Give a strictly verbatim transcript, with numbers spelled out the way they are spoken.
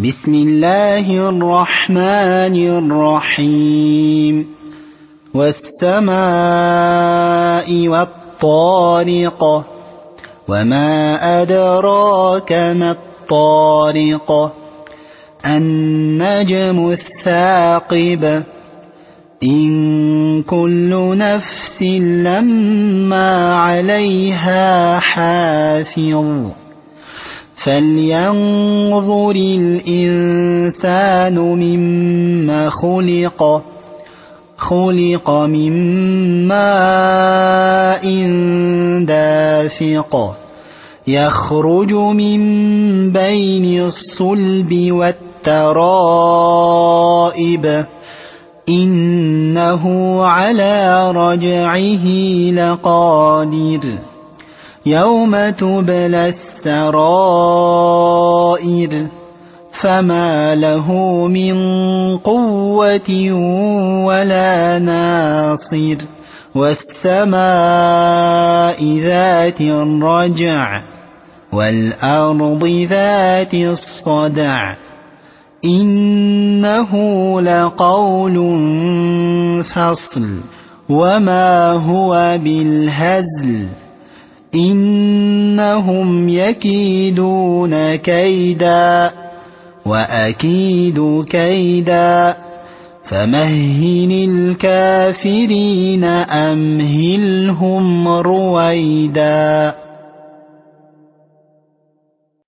بسم الله الرحمن الرحيم والسماء والطارق وما أدراك ما الطارق النجم الثاقب إن كل نفس لما عليها حافظ فلينظر الإنسان مما خلق خلق من ماء دافق يخرج من بين الصلب والترائب إنه على رجعه لقادر يوم تبلى السرائر فما له من قوة ولا ناصر والسماء ذات الرجع والأرض ذات الصدع إنه لقول فصل وما هو بالهزل إنهم يكيدون كيدا وأكيد كيدا فمهل الكافرين أمهلهم رويدا